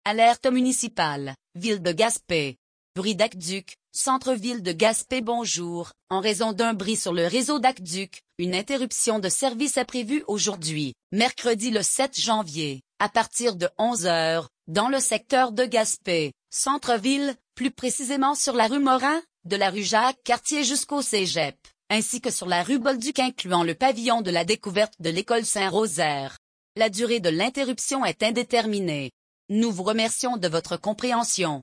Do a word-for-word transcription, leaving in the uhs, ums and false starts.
Alerte municipale, ville de Gaspé. Bruit d'aqueduc, centre-ville de Gaspé. Bonjour, en raison d'un bris sur le réseau d'aqueduc, une interruption de service est prévue aujourd'hui, mercredi le sept janvier, à partir de onze heures, dans le secteur de Gaspé, centre-ville, plus précisément sur la rue Morin, de la rue Jacques-Cartier jusqu'au Cégep, ainsi que sur la rue Bolduc incluant le pavillon de la découverte de l'école Saint-Rosaire. La durée de l'interruption est indéterminée. Nous vous remercions de votre compréhension.